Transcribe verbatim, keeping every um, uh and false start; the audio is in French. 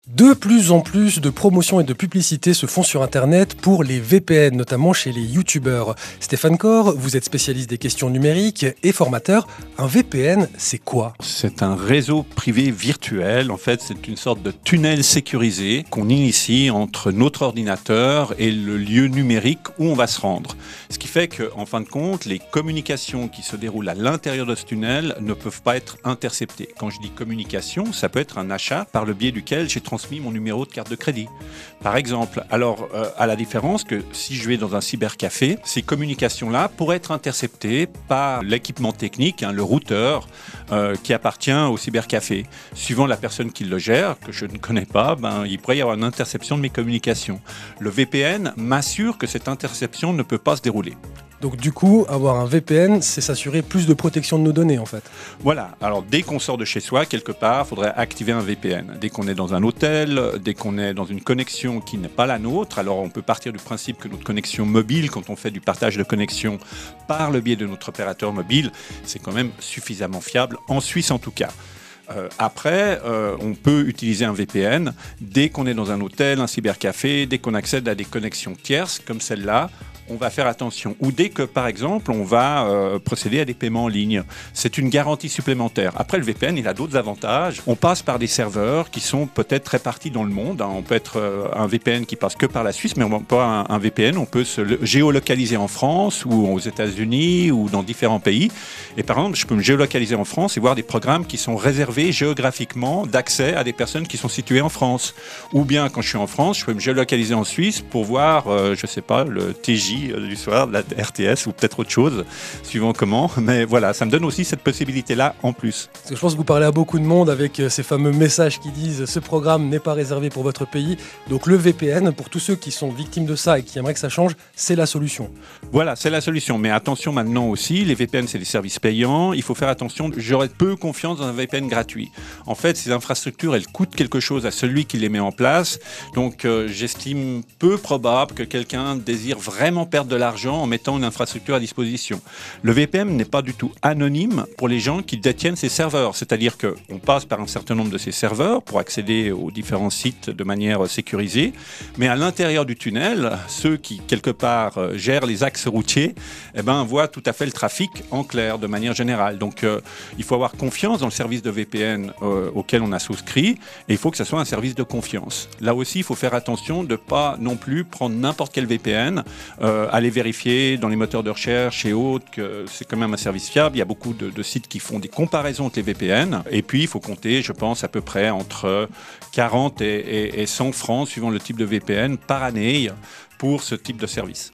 De plus en plus de promotions et de publicités se font sur Internet pour les V P N, notamment chez les youtubeurs. Stéphane Corr, vous êtes spécialiste des questions numériques et formateur. Un V P N, c'est quoi? C'est un réseau privé virtuel. En fait, c'est une sorte de tunnel sécurisé qu'on initie entre notre ordinateur et le lieu numérique où on va se rendre. Ce qui fait qu'en fin de compte, les communications qui se déroulent à l'intérieur de ce tunnel ne peuvent pas être interceptées. Quand je dis communication, ça peut être un achat par le biais duquel j'ai transmis mon numéro de carte de crédit, par exemple. Alors, euh, à la différence que si je vais dans un cybercafé, ces communications-là pourraient être interceptées par l'équipement technique, hein, le routeur, euh, qui appartient au cybercafé. Suivant la personne qui le gère, que je ne connais pas, ben, il pourrait y avoir une interception de mes communications. Le V P N m'assure que cette interception ne peut pas se dérouler. Donc du coup, avoir un V P N, c'est s'assurer plus de protection de nos données en fait. Voilà, alors dès qu'on sort de chez soi, quelque part, il faudrait activer un V P N. Dès qu'on est dans un hôtel, dès qu'on est dans une connexion qui n'est pas la nôtre, alors on peut partir du principe que notre connexion mobile, quand on fait du partage de connexion par le biais de notre opérateur mobile, c'est quand même suffisamment fiable, en Suisse en tout cas. Euh, après, euh, on peut utiliser un V P N dès qu'on est dans un hôtel, un cybercafé, dès qu'on accède à des connexions tierces comme celle-là. On va faire attention. Ou dès que, par exemple, on va euh, procéder à des paiements en ligne. C'est une garantie supplémentaire. Après, le V P N, il a d'autres avantages. On passe par des serveurs qui sont peut-être répartis dans le monde. On peut être euh, un V P N qui passe que par la Suisse, mais on peut un, un V P N, on peut se géolocaliser en France ou aux États-Unis ou dans différents pays. Et par exemple, je peux me géolocaliser en France et voir des programmes qui sont réservés géographiquement d'accès à des personnes qui sont situées en France. Ou bien, quand je suis en France, je peux me géolocaliser en Suisse pour voir, euh, je ne sais pas, le T J du soir, de la R T S ou peut-être autre chose, suivant comment. Mais voilà, ça me donne aussi cette possibilité-là en plus. Parce que je pense que vous parlez à beaucoup de monde avec ces fameux messages qui disent « ce programme n'est pas réservé pour votre pays ». Donc le V P N, pour tous ceux qui sont victimes de ça et qui aimeraient que ça change, c'est la solution. Voilà, c'est la solution. Mais attention maintenant aussi, les V P N, c'est des services payants. Il faut faire attention. J'aurais peu confiance dans un V P N gratuit. En fait, ces infrastructures, elles coûtent quelque chose à celui qui les met en place. Donc euh, j'estime peu probable que quelqu'un désire vraiment perdre de l'argent en mettant une infrastructure à disposition. Le V P N n'est pas du tout anonyme pour les gens qui détiennent ces serveurs. C'est-à-dire qu'on passe par un certain nombre de ces serveurs pour accéder aux différents sites de manière sécurisée. Mais à l'intérieur du tunnel, ceux qui, quelque part, gèrent les axes routiers, eh ben, voient tout à fait le trafic en clair, de manière générale. Donc, euh, il faut avoir confiance dans le service de V P N euh, auquel on a souscrit et il faut que ce soit un service de confiance. Là aussi, il faut faire attention de ne pas non plus prendre n'importe quel V P N, euh, aller vérifier dans les moteurs de recherche et autres que c'est quand même un service fiable. Il y a beaucoup de, de sites qui font des comparaisons entre les V P N. Et puis, il faut compter, je pense, à peu près entre quarante et, et, et cent francs, suivant le type de V P N, par année pour ce type de service.